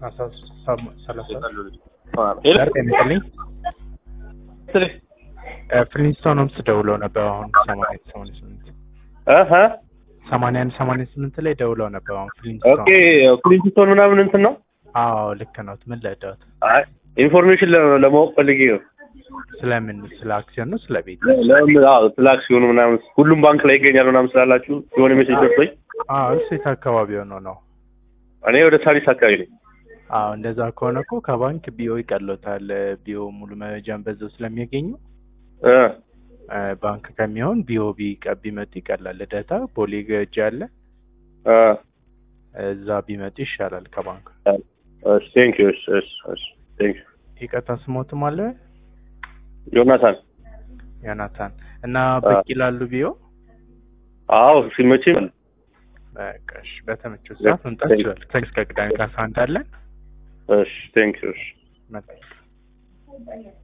ፍሊንስቶንስ ደውለው ነበር አሁን 88 ላይ ደውለው ነበር አሁን ፍሊንስቶን። ኦኬ ፍሊንስቶን ምናምን እንትን ነው? አዎ ልክ ነው። ምን ለዳት? አይ ኢንፎርሜሽን ለማወቅ ፈልጌ ነው። ስለምን? ስለ አክሲዮን ነው ስለ ቤት? ስለ አክሲዮን ምናምን ሁሉም ባንክ ላይ ይገኛል ምናምን ስላላችሁ የሆነ ሜሴጅ ደርሶኝ። እሴት አካባቢ ነው። እኔ ወደ ሳሪስ አካባቢ ነኝ። እንደዛ ከሆነ እኮ ከባንክ ቢኦ ይቀሎታል። ቢኦ ሙሉ መረጃን በዛው ስለሚያገኙ ባንክ ከሚሆን ቢኦ ቢመጡ ይቀላል። ልደታ ቦሌ ገጅ አለ። እዛ ቢመጡ ይሻላል ከባንክ። ቴንክ ዩ። ቴንክ ዩ። ይቀጣ ስሞትም አለ ዮናታን እና በቂ ላሉ ቢኦ ሲመችኝ በቃሽ በተመቸው ሰዓት መምጣት ይችላል። እስከ ቅዳሜ ከ11 አለን። ቴንክ ዩ።